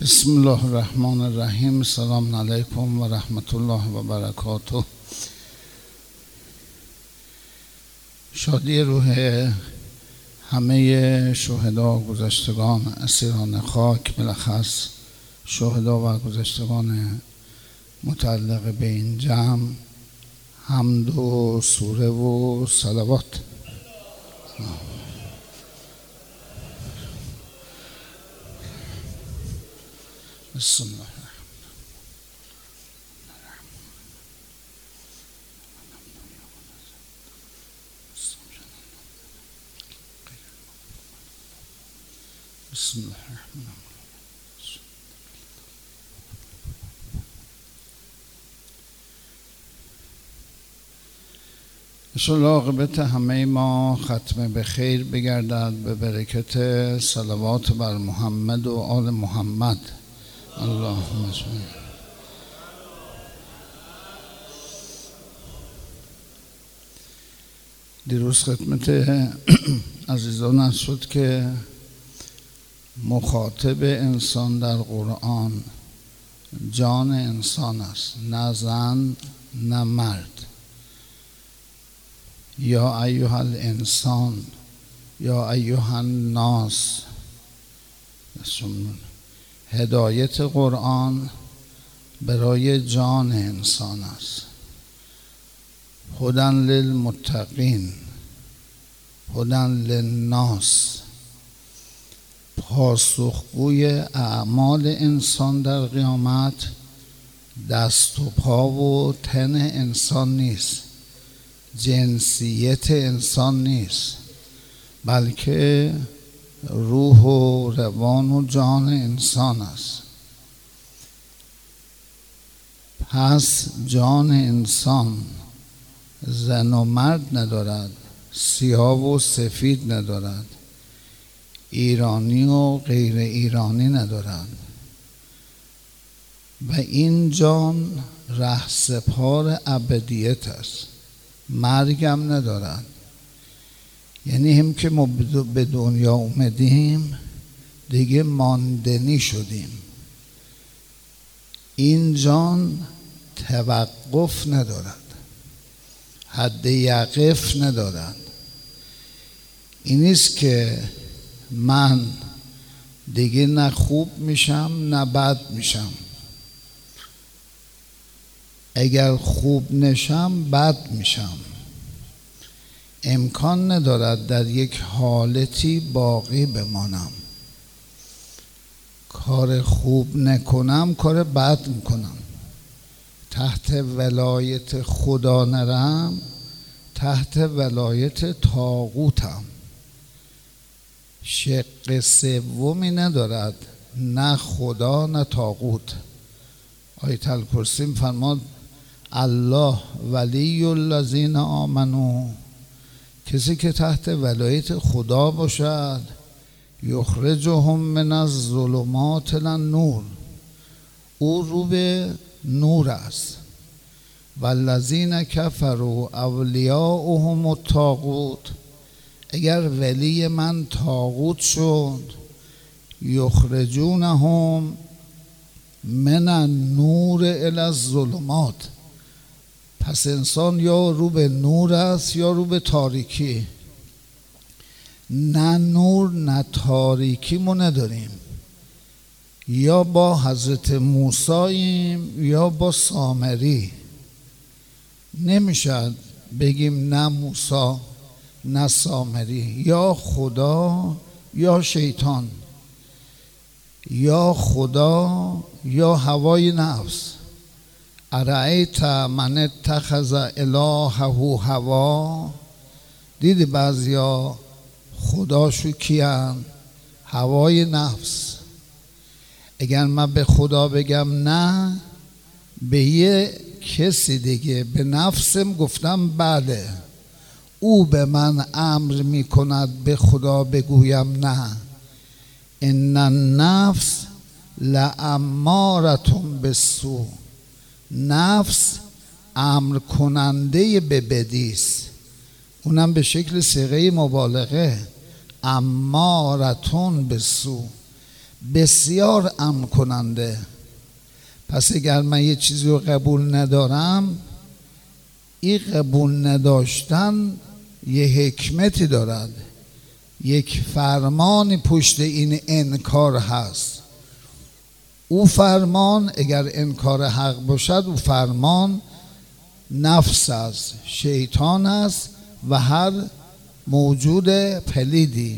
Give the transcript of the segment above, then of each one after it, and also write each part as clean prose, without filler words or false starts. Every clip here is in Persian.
بسم الله الرحمن الرحیم. السلام علیکم و رحمت الله و برکاته. شادی روح همه شهدا گذشتگان اسیران خاک، بالاخص شهدا و گذشتگان متعلق به این جمع، حمد و سوره و صلوات. بسم الله بسم الله الرحمن الرحیم. انشاءالله عاقبت همه ما ختم به خیر بگردد به برکت صلوات بر محمد و آل محمد. اللهم صل. دیروز خدمت عزیزان عرض شد که مخاطب انسان در قرآن جان انسان است، نه زن نه مرد. یا ایها الانسان یا ایها الناس. هدایت قرآن برای جان انسان است. هدی للمتقین، هدی للناس. پاسخگوی اعمال انسان در قیامت دست و پا و تن انسان نیست، جنسیت انسان نیست، بلکه روح و روان و جان انسان است. پس جان انسان زن و مرد ندارد، سیاه و سفید ندارد، ایرانی و غیر ایرانی ندارد و این جان رهسپار ابدیت است، مرگم ندارد. یعنی هم که ما به دنیا اومدیم دیگه ماندنی شدیم. این جان توقف ندارد، حد یقف ندارد. این نیست که من دیگه نه خوب میشم نه بد میشم. اگر خوب نشم بد میشم. امکان ندارد در یک حالتی باقی بمانم. کار خوب نکنم کار بد میکنم. تحت ولایت خدا نرم، تحت ولایت طاغوتم. شق سومی ندارد، نه خدا نه طاغوت. آیت الکرسی فرماد الله ولی الذین آمنوا. کسی که تحت ولایت خدا باشد یخرجهم من الظلمات الی النور، او رو به نور است. والذین کفروا اولیاؤهم الطاغوت. اگر ولی من طاغوت شد یخرجونهم من النور الی الظلمات. پس انسان یا رو به نور است یا رو به تاریکی. نه نور نه تاریکی ما نداریم. یا با حضرت موسییم یا با سامری. نمیشد بگیم نه موسی نه سامری، یا خدا یا شیطان، یا خدا یا هوای نفس. ارأیت من اتخذ الهه هوا. دیدی بعضیا خداشو کیان؟ هوای نفس. اگر من به خدا بگم نه، به یه کسی دیگه به نفسم گفتم بله، او به من امر می کند به خدا بگویم نه. ان النفس لامارة بالسوء. نفس امر کننده به بدیست، اونم به شکل صیغه مبالغه. امارة بالسوء. بسیار امن کننده. پس اگر من یه چیزی رو قبول ندارم، این قبول نداشتن یه حکمتی دارد، یک فرمانی پشت این انکار هست. او فرمان اگر انکار حق باشد، او فرمان نفس است، شیطان است و هر موجود پلیدی.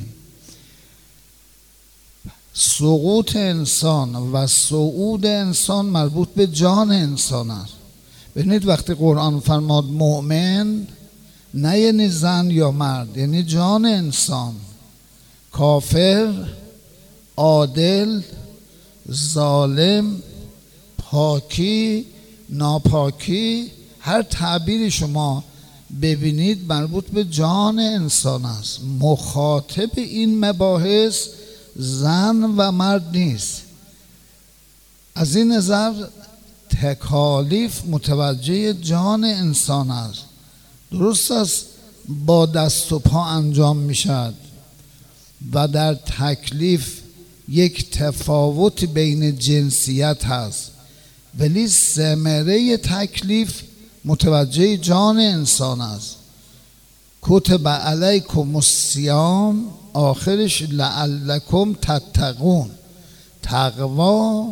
سقوط انسان و صعود انسان مربوط به جان انسان است. ببینید وقتی قرآن فرماد مؤمن، نه یعنی زن یا مرد، یعنی جان انسان. کافر، عادل، ظالم، پاکی، ناپاکی، هر تعبیری شما ببینید مربوط به جان انسان است. مخاطب این مباحث زن و مرد نیست. از این نظر تکالیف متوجه جان انسان است. درست است با دست و پا انجام میشد و در تکلیف یک تفاوت بین جنسیت هست، ولی ثمره تکلیف متوجه جان انسان است. کتب علیکم الصیام، آخرش لعلکم تتقون. تقوا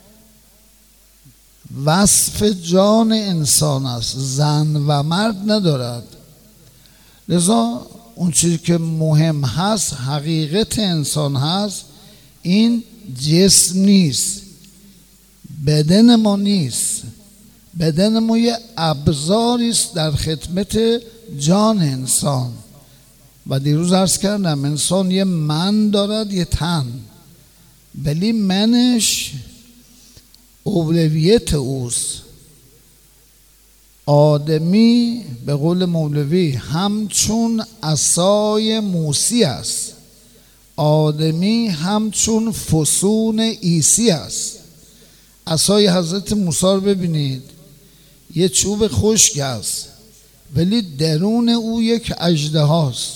وصف جان انسان است، زن و مرد ندارد. لذا اون چیزی که مهم هست، حقیقت انسان هست، این جسم نیست، بدن ما نیست. بدن ما یه ابزاری است در خدمت جان انسان. و دیروز عرض کردم انسان یه من دارد، یه تن، ولی منش اولویت اوست. آدمی به قول مولوی همچون عصای موسی است، آدمی همچون فسون عیسی است. عصای حضرت موسی رو ببینید، یه چوب خشک است ولی درون او یک اژدهاست.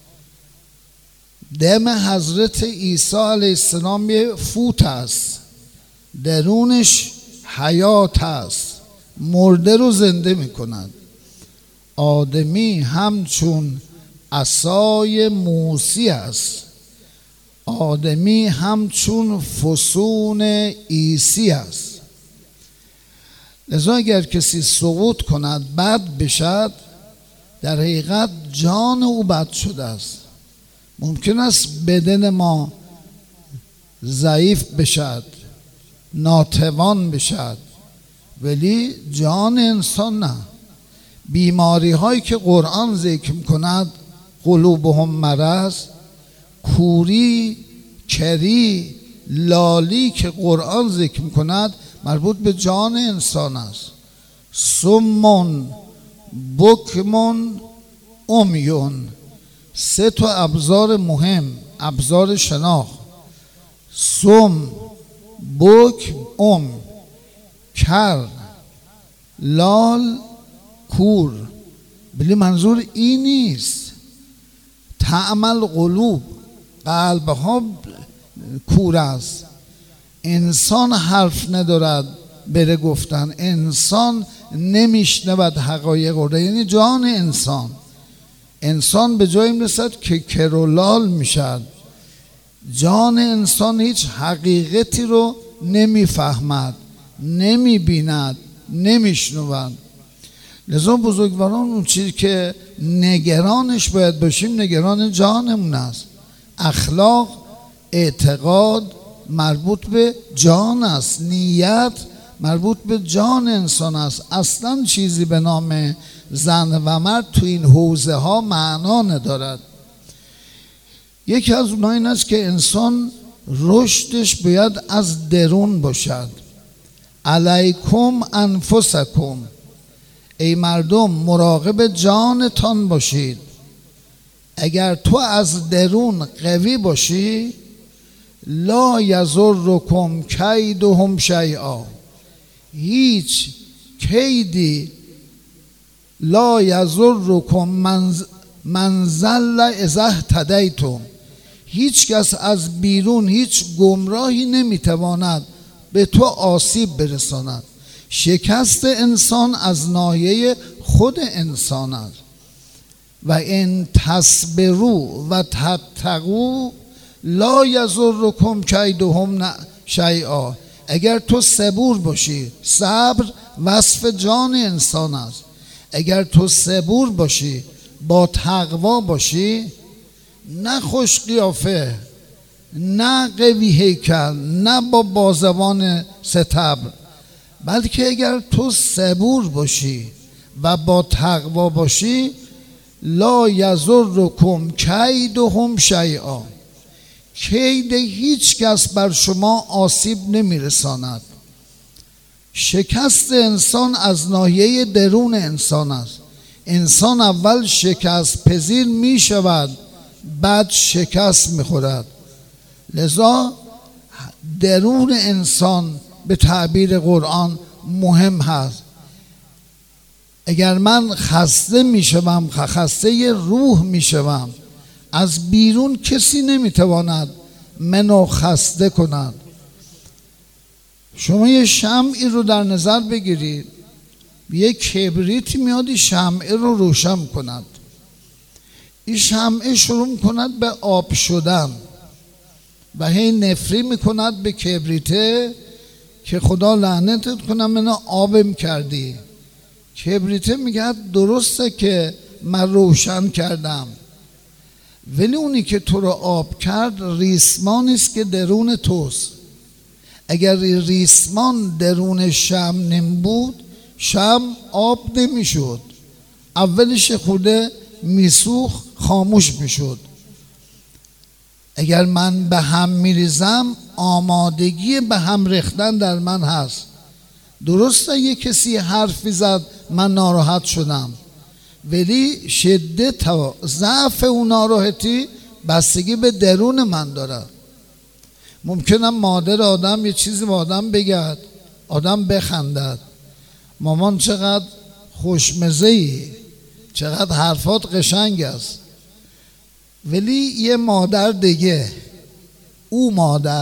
دم حضرت عیسی علیه السلام یه فوت است، درونش حیات است، مرده رو زنده می کند. آدمی همچون عصای موسی است، آدمی همچون فسون عیسی است. لذا اگر کسی سقوط کند، بد بشد، در حقیقت جان او بد شده است. ممکن است بدن ما ضعیف بشد، ناتوان بشد، ولی جان انسان نه. بیماری هایی که قرآن ذکر کند، قلوبهم مرض، کوری، کری، لالی که قرآن ذکر کند مربوط به جان انسان است. سمون، بکمون، امیون. سه تا ابزار مهم، ابزار شناخت: سم، بک، کر، لال، کور. ولی منظور این نیست. تعمل قلوب، قلب ها کور است. انسان حرف ندارد بره گفتن، انسان نمیشنود حقایق رو، یعنی جان انسان. انسان به جایی میرسد که کرولال میشد. جان انسان هیچ حقیقتی رو نمیفهمد، نمیبیند، نمیشنود. لذا بزرگواران اون چیزی که نگرانش باید باشیم، نگران جانمون است. اخلاق، اعتقاد مربوط به جان است، نیت مربوط به جان انسان است. اصلا چیزی به نام زن و مرد تو این حوزه ها معنا ندارد. یکی از اونها این است که انسان رشدش باید از درون باشد. علیکم انفسکم، ای مردم مراقب جانتان باشید. اگر تو از درون قوی باشی، لا یضرکم کیدهم شیئا، هیچ کیدی، لا یضرکم من ضل اذا اهتدیتم، هیچ کس از بیرون، هیچ گمراهی نمیتواند به تو آسیب برساند. شکست انسان از ناحیه خود انسان است. و ان تصبروا و تتقوا لا یضرکم کیدهم شیئا. اگر تو صبور باشی، صبر وصف جان انسان است، اگر تو صبور باشی، با تقوا باشی، نه خوش قیافه، نه قوی هیکل، نه با بازوان ستبر، بلکه اگر تو صبور باشی و با تقوا باشی، لا یضرکم کیدهم شیئا. کید هیچ کس بر شما آسیب نمیرساند. شکست انسان از ناحیه درون انسان است. انسان اول شکست پذیر می شود، بعد شکست می خورد. لذا درون انسان به تعبیر قرآن مهم هست. اگر من خسته می شوم، خسته روح می شوم، از بیرون کسی نمی تواند منو خسته کند. شما یه شمعی رو در نظر بگیرید، یه کبریت میاد این شمعه رو روشن کند، این شمعه شروع کند به آب شدن و هی نفری میکند به کبریته که خدا لعنتت کنم منو آبم کردی. کبریته میگه درسته که من روشن کردم، ولی اونی که تو رو آب کرد ریسمانی است که درون توست. اگر ریسمان درون شمع نمیبود، شمع آب نمیشد، اولش خورده میسوخت، خاموش میشد. اگر من به هم میریزم، آمادگی به هم ریختن در من هست. درسته یه کسی حرفی زد من ناراحت شدم، ولی شدت و ضعف اون ناراحتی بستگی به درون من دارد. ممکنه مادر آدم یه چیزی به آدم بگد، آدم بخندد، مامان چقدر خوشمزه‌ای، چقدر حرفات قشنگ است، ولی یه مادر دیگه، او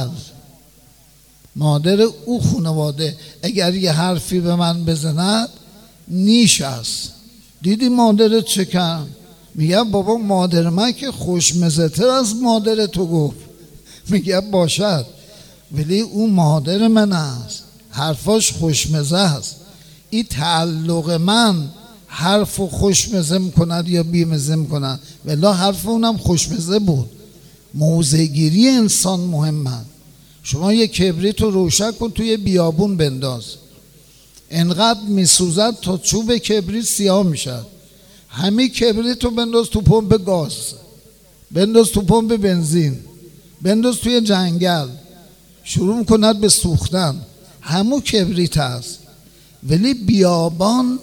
مادر او خانواده اگر یه حرفی به من بزند نیش است. دیدی مادرت چه کرد؟ میگه بابا مادر من که خوشمزه تر از مادر تو گفت. میگه باشد، ولی او مادر من است، حرفاش خوشمزه است. این تعلق من حرف خوشمزه میکند یا بیمزه میکند، ولی حرف اونم خوشمزه بود. موضع‌گیری انسان مهمه. شما یک کبریت رو روشن کن، توی بیابون بنداز، انقدر میسوزد تا چوب کبریت سیاه میشد. همین کبریت رو بنداز تو پمپ گاز، بنداز تو پمپ بنزین، بنداز توی جنگل، شروع کند به سوختن، همون کبریت هست. ولی بیابان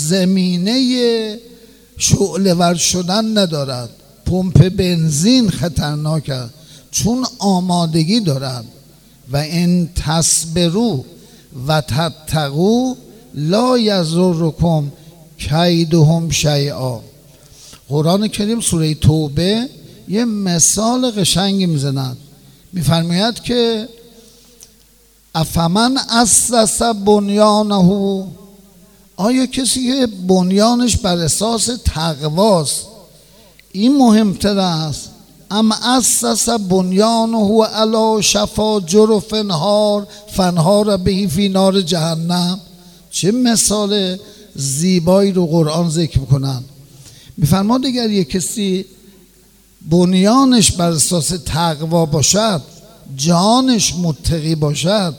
زمینه شعله ور شدن ندارد. پمپ بنزین خطرناک است چون آمادگی دارد. و ان تصبروا و تتقوا لا یضرکم کیدهم شیئا. قرآن کریم سوره توبه یه مثال قشنگی میزند، میفرماید که افمن اسس بنیانه، آیا کسی که بنیانش بر اساس تقواست این مهمتر است، ام اسس بنیانه علی شفا جرف نهار فانهار به فی نار جهنم. چه مثال زیبایی رو قرآن ذکر میکنن. میفرماد اگر یک کسی بنیانش بر اساس تقوا باشد، جانش متقی باشد،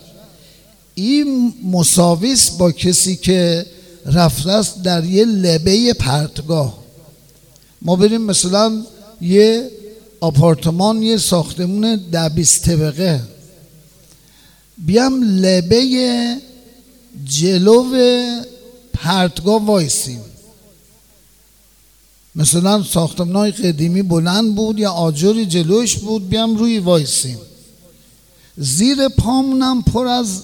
این مساویس با کسی که رفته است در یه لبه پرتگاه. ما بریم مثلا یه آپارتمان، یه ساختمون 10-20 طبقه، بیام لبه جلو پرتگاه وایسیم. مثلا ساختمان‌های قدیمی بلند بود یا آجری جلوش بود، بیام روی وایسیم، زیر پامونم پر از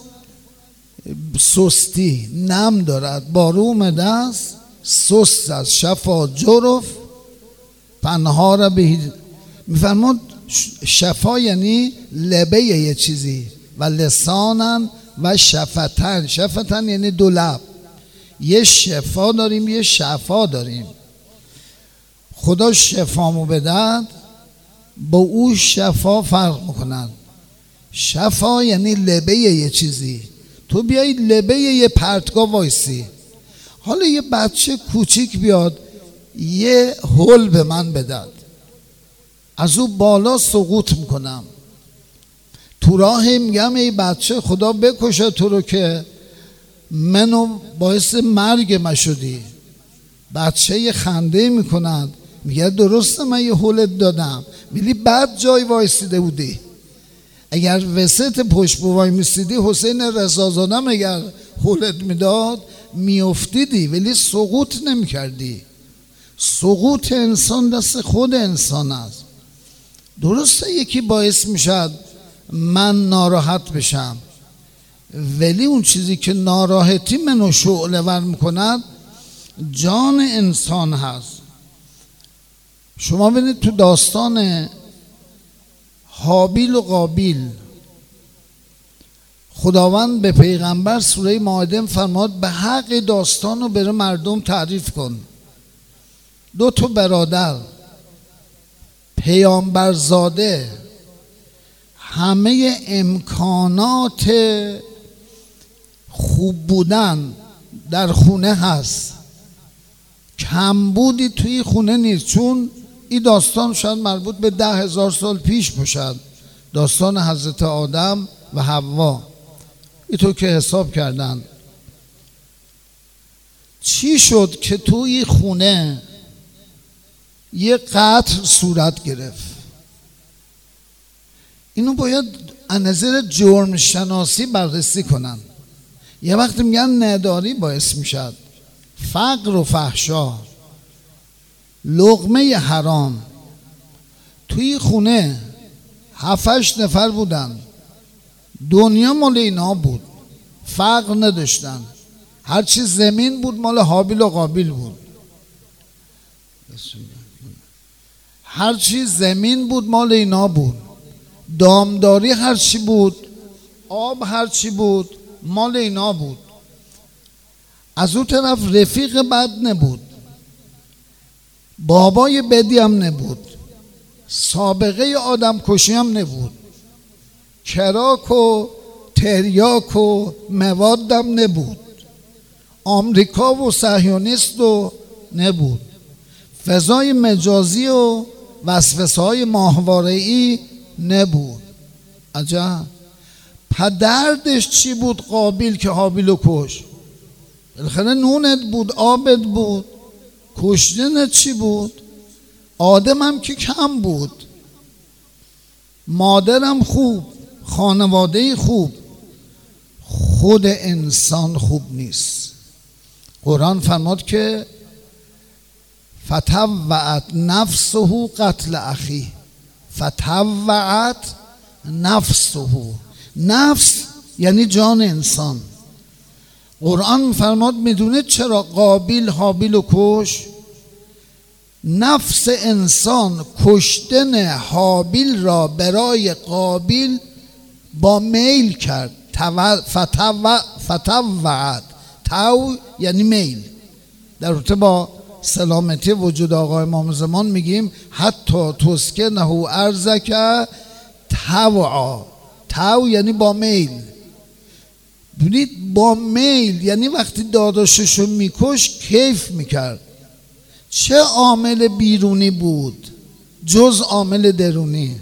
سستی نم دارد، بارو اومده است، سست است، شفا جرف پنهار به. میفرماد شفا یعنی لبه یه چیزی و لسانن و شفتن. شفتن یعنی دو لب. یه شفا داریم یه شفا داریم. خدا شفامو بدهد، با او شفا فرق میکنن. شفا یعنی لبه یه چیزی، تو بیایی لبه یه پرتگاه وایسی. حالا یه بچه کوچیک بیاد یه هول به من بدد، از او بالا سقوط میکنم، تو راه میگم ای بچه خدا بکشه تو رو که منو باعث مرگ من شدی. بچه یه خنده میکند، میگه درسته من یه هولت دادم، ولی بعد جای وایسیده بودی. اگر وسط پشت بوای میسیدی حسین رضازادم اگر هولت میداد میافتیدی، ولی سقوط نمیکردی. سقوط انسان دست خود انسان است. درسته یکی باعث میشد من ناراحت بشم، ولی اون چیزی که ناراحتی منو شعله ور میکند جان انسان هست. شما ببینید تو داستان هابیل و قابیل خداوند به پیغمبر سوره مائده فرماد به حق داستان رو برای مردم تعریف کن. دو تا برادر پیامبرزاده، همه امکانات خوب بودن در خونه هست، کمبودی توی خونه نیست. چون این داستان شاید مربوط به 10,000 سال پیش باشد، داستان حضرت آدم و حوا. اینطور که حساب کردن چی شد که توی خونه یه قتل صورت گرفت. اینو باید از نظر جرم شناسی بررسی کنن. یه وقت میگن نداری باعث میشد، فقر و فحشا، لقمه حرام. توی خونه 7-8 نفر بودن، دنیا مال اینا بود، فقر نداشتن، هرچی زمین بود مال هابیل و قابیل بود، هرچی زمین بود مال اینا بود، دامداری هرچی بود، آب هرچی بود مال اینا بود. از اون طرف رفیق بد نبود، بابای بدی هم نبود، سابقه آدم کشی هم نبود، کراک و تریاک و موادم نبود، آمریکا و صهیونیست و نبود، فضای مجازی و وسوسه‌های ماهواره‌ای نبود. عجب. پدردش چی بود قابیل که هابیلو کش؟ بالاخره نونت بود، آبت بود، کشتنت چی بود؟ آدم هم که کم بود، مادرم خوب، خانواده خوب، خود انسان خوب نیست. قرآن فرمود که فتوعت نفسه قتل اخی. فتوعت نفسه، نفس یعنی جان انسان. قرآن فرمود میدونه چرا قابیل هابیل و کش؟ نفس انسان کشتن هابیل را برای قابیل با میل کرد. فتوعت، تو یعنی میل. در رابطه با سلامتی وجود آقای امام زمان میگیم حتی تسکنه ارزک توعا. تو یعنی با میل. ببینید با میل یعنی وقتی داداششو میکش کیف میکرد. چه عامل بیرونی بود جز عامل درونی؟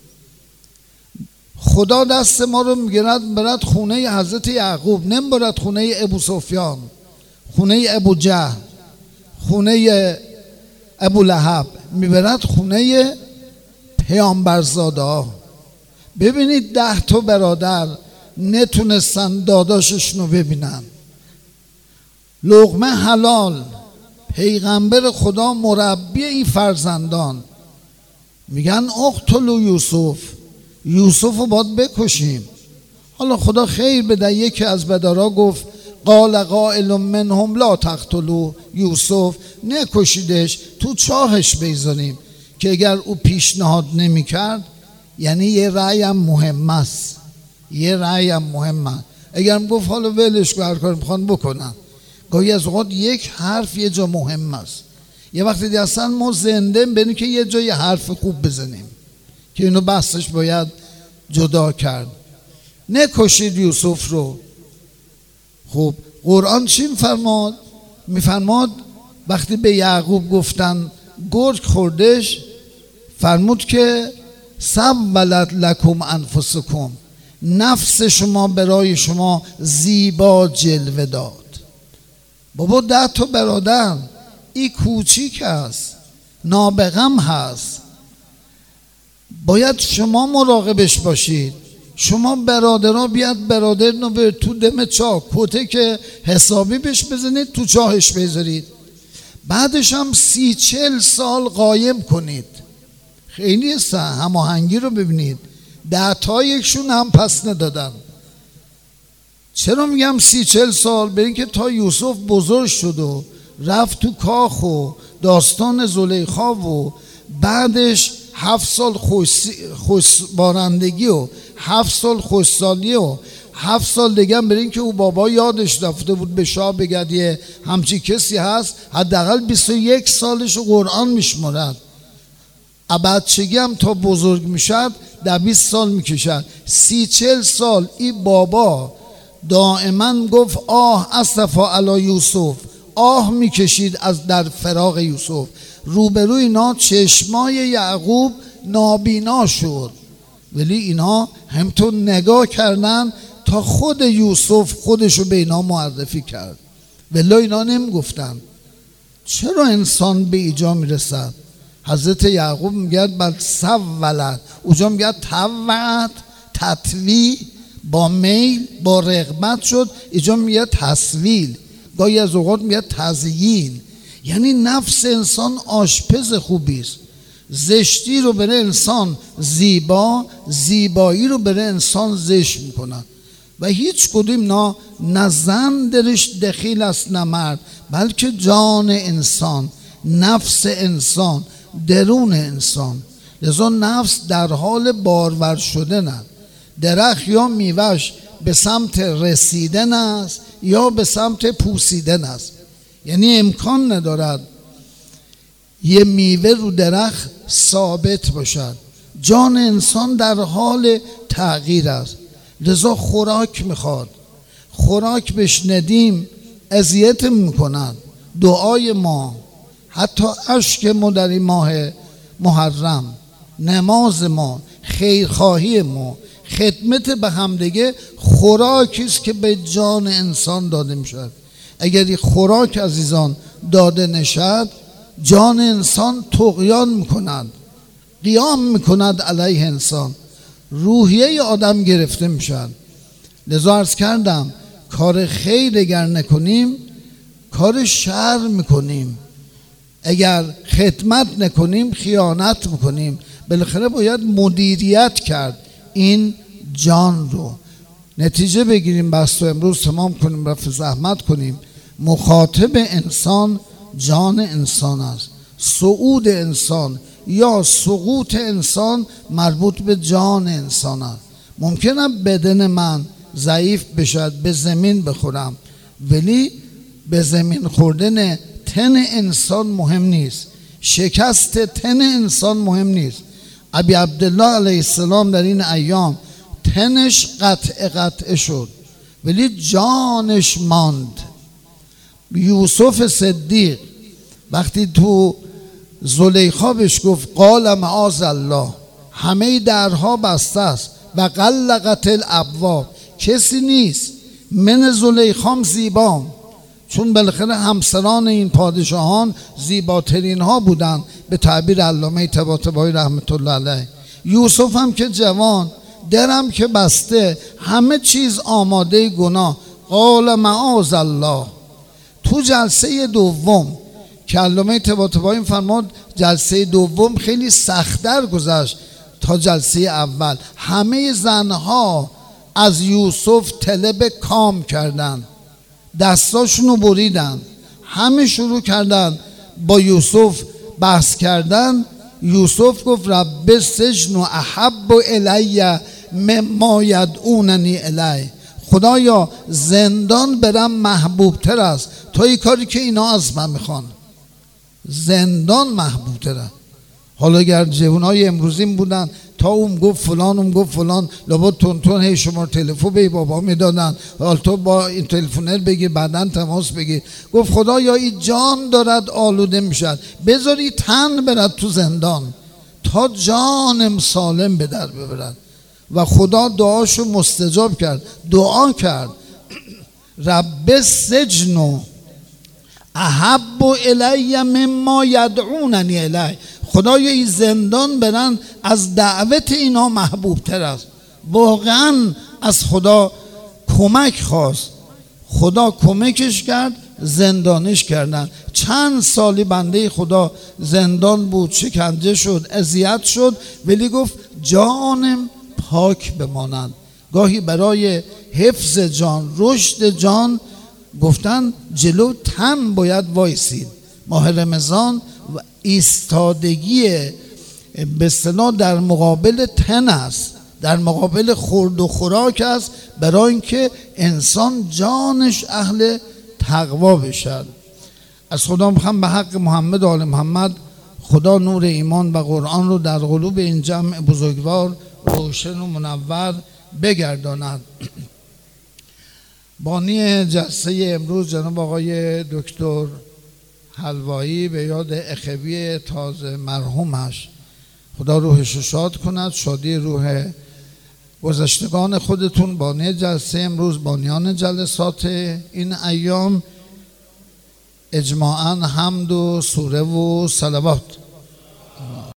خدا دست ما رو میگیرد برد خونه حضرت یعقوب، نمیبرد خونه ابو سفیان، خونه ابو جهل، خونه ابو لهب، میبرد خونه پیامبرزاده ها. ببینید 10 تا برادر نتونستن داداششون رو ببینن. لقمه حلال، پیغمبر خدا مربی این فرزندان، میگن اقتلوا یوسف، یوسف رو باید بکشیم. حالا خدا خیر بده، یکی از بدارا گفت قال قائل منهم لا تقتلوا یوسف، نکشیدش، تو چاهش بگذاریم که اگر او پیشنهاد نمی کرد یعنی یه رأی هم مهم است، یه رأی هم مهمه. اگرم گفت حالا ولش کن هر کاری میخوان بکنن، گاهی از اوقات یک حرف یه جا مهم است. یه وقتی دیگه اصلا ما زنده بریم که یه جای حرف خوب بزنیم که اینو بحثش باید جدا کرد. نکشید یوسف رو. خب قرآن چی میفرماد؟ میفرماد وقتی به یعقوب گفتن گرگ خوردش، فرمود که سولت لکم انفسکم، نفس شما برای شما زیبا جلوه داد. بابا 10 تا برادر، این کوچیک است، نابغم هست، باید شما مراقبش باشید. شما برادرها بیاد برادر رو به تو دم چاه کته که حسابی بهش بزنید تو چاهش بذارید، بعدش هم 30-40 سال قایم کنید. خیلی هماهنگی رو ببینید، 10 تا یکشون هم پس ندادن. چرا میگم 30-40 سال؟ به این که تا یوسف بزرگ شد و رفت تو کاخ و داستان زلیخا و بعدش 7 سال خوشبارندگی و 7 سال خوشسالی و 7 سال دیگه هم برین که او بابا یادش رفته بود به شاه بگد یه همچی کسی هست، حداقل 21 سالش قرآن میشمارد. بچگی هم تا بزرگ میشد 20 سال میکشد. 30-40 سال این بابا دائما گفت آه اسفا علی یوسف، آه میکشید از در فراق یوسف. روبروی اینا چشمای یعقوب نابینا شد، ولی اینا همطور نگاه کردن تا خود یوسف خودشو به اینا معرفی کرد، ولی اینا نمیگفتن. چرا انسان به ایجا میرسد؟ حضرت یعقوب میگه بل سولت، اونجا میگه توت، تطوی، با میل با رغبت شد، اینجا میگه تسویل، گاهی از اوقات میگه تزیین. یعنی نفس انسان آشپز خوبی است. زشتی رو بره انسان زیبا، زیبایی رو بره انسان زشت میکنن و هیچ کدوم نه زن درش دخیل است نه مرد، بلکه جان انسان، نفس انسان، درون انسان. لذا نفس در حال بارور شدن است. درخت یا میوهش به سمت رسیدن است یا به سمت پوسیدن است. یعنی امکان ندارد یه میوه رو درخت ثابت باشد. جان انسان در حال تغییر است، لذا خوراک میخواد. خوراک بهش ندیم اذیت میکنن. دعای ما، حتی اشک ما در این ماه محرم، نماز ما، خیرخواهی ما، خدمت به همدیگه خوراکی است که به جان انسان داده میشد. اگر این خوراک عزیزان داده نشد، جان انسان طغیان میکند، قیام میکند علیه انسان، روحیه آدم گرفته میشد. لذا عرض کردم کار خیر اگر نکنیم کار شر میکنیم، اگر خدمت نکنیم خیانت میکنیم. بالاخره باید مدیریت کرد این جان رو. نتیجه بگیریم، بس رو امروز تمام کنیم، رفع زحمت کنیم. مخاطب انسان جان انسان است. صعود انسان یا سقوط انسان مربوط به جان انسان است. ممکنه بدن من ضعیف بشد، به زمین بخورم، ولی به زمین خوردن تن انسان مهم نیست، شکست تن انسان مهم نیست. ابی عبدالله علیه السلام در این ایام تنش قطع شد ولی جانش ماند. یوسف صدیق وقتی تو زلیخا بهش گفت قال معاذ الله، همه درها بسته است و غلقت الابواب، کسی نیست. من زلیخام زیبا، چون بالاخره همسران این پادشاهان زیباترین ها بودن به تعبیر علامه طباطبایی رحمت الله علیه. یوسف هم که جوان، درم که بسته، همه چیز آماده گناه. قال معاذ الله. تو جلسه دوم که علامه طباطبایی فرمود جلسه دوم خیلی سخت‌تر گذشت تا جلسه اول. همه زنها از یوسف طلب کام کردن، دستاشونو بریدن، همه شروع کردن با یوسف بحث کردن یوسف گفت رب السجن احب الی مما یدعوننی الی، خدایا زندان برم محبوب تر است تا این کاری که اینا از من میخوان. زندان محبوب تره. حالا اگر جوانای امروزین بودن تا اون گفت فلان اون گفت فلان، لابد تون هی شما تلفن به بابا میدادن، حالا تو با این تلفنر بگیر بعدن تماس بگیر. گفت خدایا این جان دارد آلوده میشد، بذاری تن برد تو زندان تا جانم سالم به در ببرد. و خدا دعاشو مستجاب کرد، دعا کرد رب السجن احب الی مما یدعوننی الی، خدایا این زندان برن از دعوت اینا محبوب تر است. واقعا از خدا کمک خواست، خدا کمکش کرد، زندانش کردن. چند سالی بنده خدا زندان بود، شکنجه شد، اذیت شد، ولی گفت جانم پاک بمانند. گاهی برای حفظ جان، رشد جان، گفتن جلو تن باید وایسید. ماه رمضان و ایستادگی به اصطلاح در مقابل تن است، در مقابل خورد و خوراک است، برای اینکه انسان جانش اهل تقوا بشد. از خدا میخوام به حق محمد و آل محمد خدا نور ایمان و قرآن رو در قلوب این جمع بزرگوار روشن و منور بگرداند. بانی جلسه امروز جناب آقای دکتر حلوایی به یاد اخوی تازه مرحومش، خدا روحش شاد کند، شادی روح گذشتگان خودتون، بانی جلسه امروز، بانیان جلسات این ایام، اجماعاً حمد و سوره و صلوات.